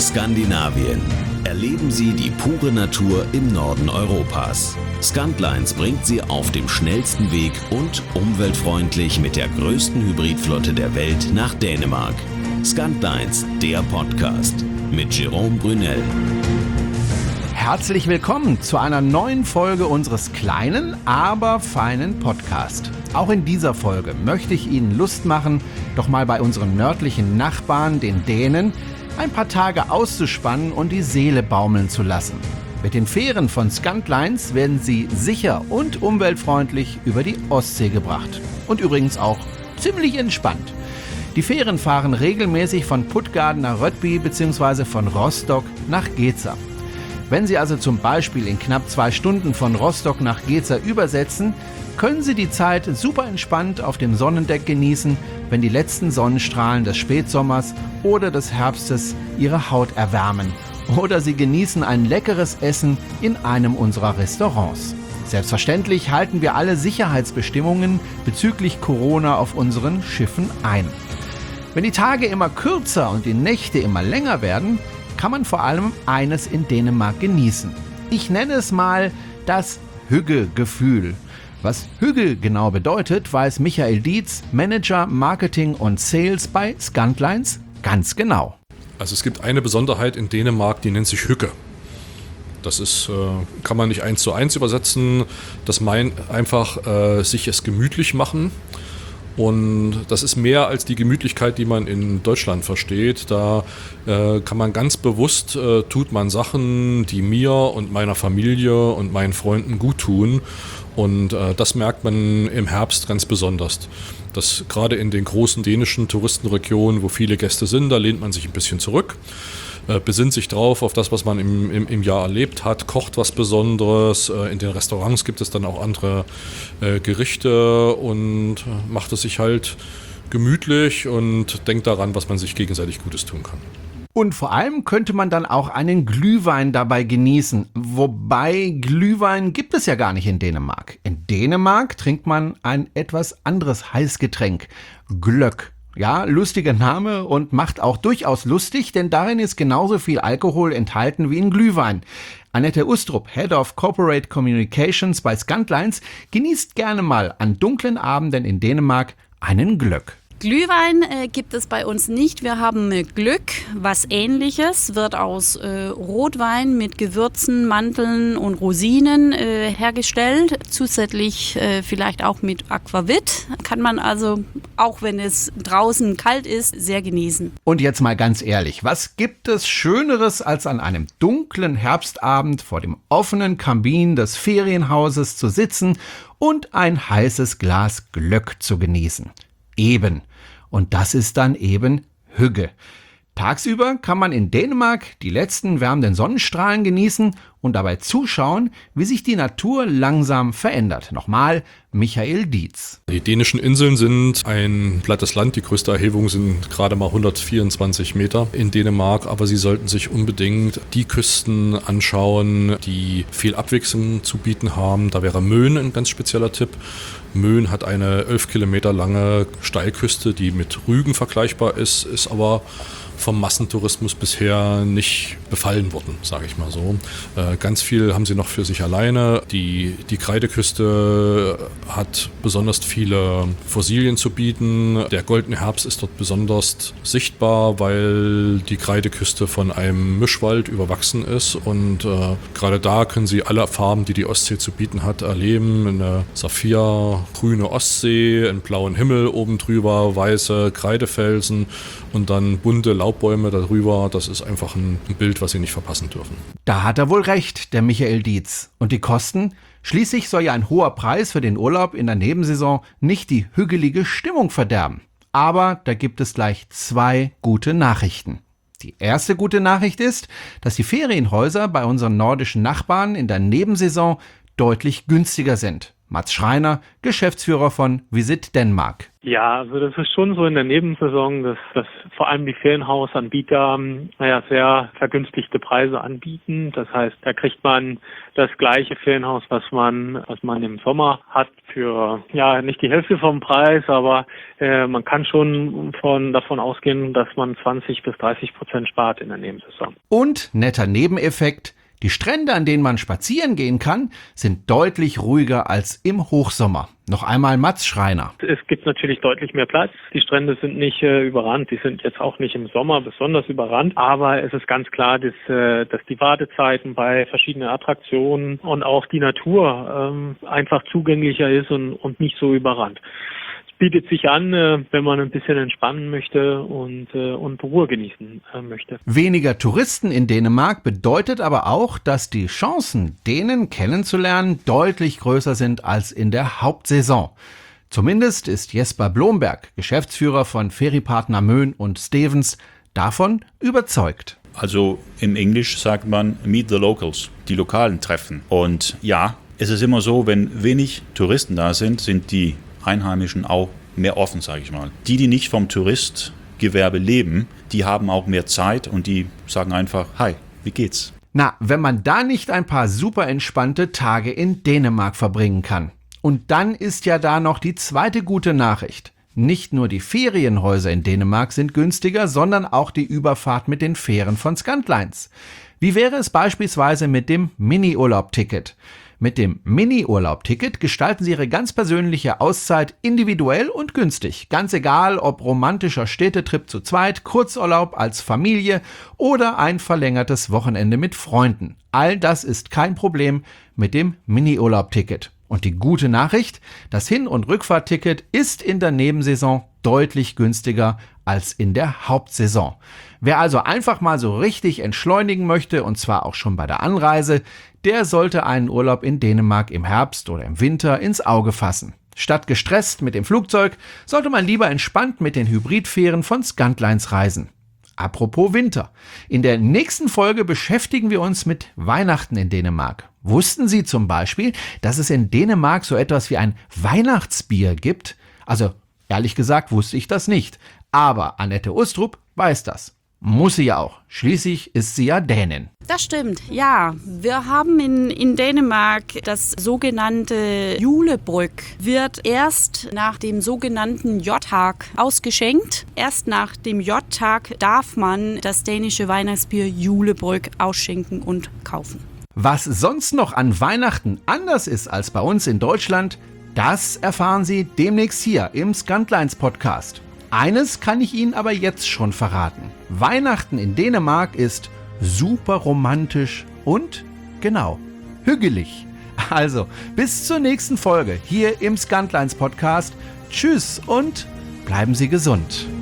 Skandinavien. Erleben Sie die pure Natur im Norden Europas. Scandlines bringt Sie auf dem schnellsten Weg und umweltfreundlich mit der größten Hybridflotte der Welt nach Dänemark. Scandlines, der Podcast mit Jérôme Brunel. Herzlich willkommen zu einer neuen Folge unseres kleinen, aber feinen Podcasts. Auch in dieser Folge möchte ich Ihnen Lust machen, doch mal bei unseren nördlichen Nachbarn, den Dänen, ein paar Tage auszuspannen und die Seele baumeln zu lassen. Mit den Fähren von Scandlines werden Sie sicher und umweltfreundlich über die Ostsee gebracht. Und übrigens auch ziemlich entspannt. Die Fähren fahren regelmäßig von Puttgarden nach Rødby bzw. von Rostock nach Geza. Wenn Sie also zum Beispiel in knapp 2 Stunden von Rostock nach Geza übersetzen, können Sie die Zeit super entspannt auf dem Sonnendeck genießen, wenn die letzten Sonnenstrahlen des Spätsommers oder des Herbstes Ihre Haut erwärmen. Oder Sie genießen ein leckeres Essen in einem unserer Restaurants. Selbstverständlich halten wir alle Sicherheitsbestimmungen bezüglich Corona auf unseren Schiffen ein. Wenn die Tage immer kürzer und die Nächte immer länger werden, kann man vor allem eines in Dänemark genießen. Ich nenne es mal das Hygge-Gefühl. Was Hygge genau bedeutet, weiß Michael Dietz, Manager Marketing und Sales bei Scandlines, ganz genau. Also es gibt eine Besonderheit in Dänemark, die nennt sich Hygge. Das ist, kann man nicht 1:1 übersetzen. Das meint einfach sich es gemütlich machen. Und das ist mehr als die Gemütlichkeit, die man in Deutschland versteht. Da kann man ganz bewusst, tut man Sachen, die mir und meiner Familie und meinen Freunden gut tun. Und das merkt man im Herbst ganz besonders. Das gerade in den großen dänischen Touristenregionen, wo viele Gäste sind, da lehnt man sich ein bisschen zurück. Besinnt sich drauf auf das, was man im Jahr erlebt hat, kocht was Besonderes. In den Restaurants gibt es dann auch andere Gerichte und macht es sich halt gemütlich und denkt daran, was man sich gegenseitig Gutes tun kann. Und vor allem könnte man dann auch einen Glühwein dabei genießen. Wobei Glühwein gibt es ja gar nicht in Dänemark. In Dänemark trinkt man ein etwas anderes Heißgetränk, Gløgg. Ja, lustiger Name und macht auch durchaus lustig, denn darin ist genauso viel Alkohol enthalten wie in Glühwein. Annette Ustrup, Head of Corporate Communications bei Scandlines, genießt gerne mal an dunklen Abenden in Dänemark einen Gløgg. Glühwein gibt es bei uns nicht. Wir haben Gløgg, was Ähnliches, wird aus Rotwein mit Gewürzen, Mandeln und Rosinen hergestellt. Zusätzlich vielleicht auch mit Aquavit. Kann man also, auch wenn es draußen kalt ist, sehr genießen. Und jetzt mal ganz ehrlich, was gibt es Schöneres, als an einem dunklen Herbstabend vor dem offenen Kamin des Ferienhauses zu sitzen und ein heißes Glas Gløgg zu genießen? Eben. Und das ist dann eben Hygge. Tagsüber kann man in Dänemark die letzten wärmenden Sonnenstrahlen genießen und dabei zuschauen, wie sich die Natur langsam verändert. Nochmal Michael Dietz. Die dänischen Inseln sind ein plattes Land. Die größte Erhebung sind gerade mal 124 Meter in Dänemark. Aber Sie sollten sich unbedingt die Küsten anschauen, die viel Abwechslung zu bieten haben. Da wäre Møn ein ganz spezieller Tipp. Møn hat eine 11 Kilometer lange Steilküste, die mit Rügen vergleichbar ist aber vom Massentourismus bisher nicht befallen worden, sage ich mal so. Ganz viel haben sie noch für sich alleine. Die Kreideküste hat besonders viele Fossilien zu bieten. Der goldene Herbst ist dort besonders sichtbar, weil die Kreideküste von einem Mischwald überwachsen ist. Und gerade da können Sie alle Farben, die die Ostsee zu bieten hat, erleben. Eine saphirgrüne Ostsee, einen blauen Himmel oben drüber, weiße Kreidefelsen und dann bunte Laubbäume darüber. Das ist einfach ein Bild, was Sie nicht verpassen dürfen. Da hat er wohl recht, der Michael Dietz. Und die Kosten? Schließlich soll ja ein hoher Preis für den Urlaub in der Nebensaison nicht die hügelige Stimmung verderben. Aber da gibt es gleich 2 gute Nachrichten. Die erste gute Nachricht ist, dass die Ferienhäuser bei unseren nordischen Nachbarn in der Nebensaison deutlich günstiger sind. Mats Schreiner, Geschäftsführer von Visit Denmark. Ja, also das ist schon so in der Nebensaison, dass vor allem die Ferienhausanbieter sehr vergünstigte Preise anbieten. Das heißt, da kriegt man das gleiche Ferienhaus, was man im Sommer hat, für nicht die Hälfte vom Preis, aber man kann schon davon ausgehen, dass man 20-30% spart in der Nebensaison. Und netter Nebeneffekt: Die Strände, an denen man spazieren gehen kann, sind deutlich ruhiger als im Hochsommer. Noch einmal Mats Schreiner. Es gibt natürlich deutlich mehr Platz. Die Strände sind nicht überrannt. Die sind jetzt auch nicht im Sommer besonders überrannt. Aber es ist ganz klar, dass die Wartezeiten bei verschiedenen Attraktionen und auch die Natur einfach zugänglicher ist und nicht so überrannt. Bietet sich an, wenn man ein bisschen entspannen möchte und Ruhe genießen möchte. Weniger Touristen in Dänemark bedeutet aber auch, dass die Chancen, Dänen kennenzulernen, deutlich größer sind als in der Hauptsaison. Zumindest ist Jesper Blomberg, Geschäftsführer von Feriepartner Möen und Stevens, davon überzeugt. Also im Englisch sagt man meet the locals, die Lokalen treffen. Und ja, es ist immer so, wenn wenig Touristen da sind, sind die Einheimischen auch mehr offen, sage ich mal. Die nicht vom Touristgewerbe leben, die haben auch mehr Zeit und die sagen einfach, hi, wie geht's? Na, wenn man da nicht ein paar super entspannte Tage in Dänemark verbringen kann. Und dann ist ja da noch die zweite gute Nachricht. Nicht nur die Ferienhäuser in Dänemark sind günstiger, sondern auch die Überfahrt mit den Fähren von Scandlines. Wie wäre es beispielsweise mit dem Mini-Urlaub-Ticket? Mit dem Mini-Urlaub-Ticket gestalten Sie Ihre ganz persönliche Auszeit individuell und günstig. Ganz egal, ob romantischer Städtetrip zu zweit, Kurzurlaub als Familie oder ein verlängertes Wochenende mit Freunden. All das ist kein Problem mit dem Mini-Urlaub-Ticket. Und die gute Nachricht: Das Hin- und Rückfahrtticket ist in der Nebensaison deutlich günstiger als in der Hauptsaison. Wer also einfach mal so richtig entschleunigen möchte, und zwar auch schon bei der Anreise, der sollte einen Urlaub in Dänemark im Herbst oder im Winter ins Auge fassen. Statt gestresst mit dem Flugzeug sollte man lieber entspannt mit den Hybridfähren von Scandlines reisen. Apropos Winter. In der nächsten Folge beschäftigen wir uns mit Weihnachten in Dänemark. Wussten Sie zum Beispiel, dass es in Dänemark so etwas wie ein Weihnachtsbier gibt? Also, ehrlich gesagt, wusste ich das nicht. Aber Annette Ustrup weiß das. Muss sie ja auch. Schließlich ist sie ja Dänin. Das stimmt, ja. Wir haben in Dänemark das sogenannte Julebrück. Wird erst nach dem sogenannten J-Tag ausgeschenkt. Erst nach dem J-Tag darf man das dänische Weihnachtsbier Julebrück ausschenken und kaufen. Was sonst noch an Weihnachten anders ist als bei uns in Deutschland, das erfahren Sie demnächst hier im Scandlines Podcast. Eines kann ich Ihnen aber jetzt schon verraten. Weihnachten in Dänemark ist super romantisch und, genau, hügelig. Also, bis zur nächsten Folge hier im Scandlines Podcast. Tschüss und bleiben Sie gesund.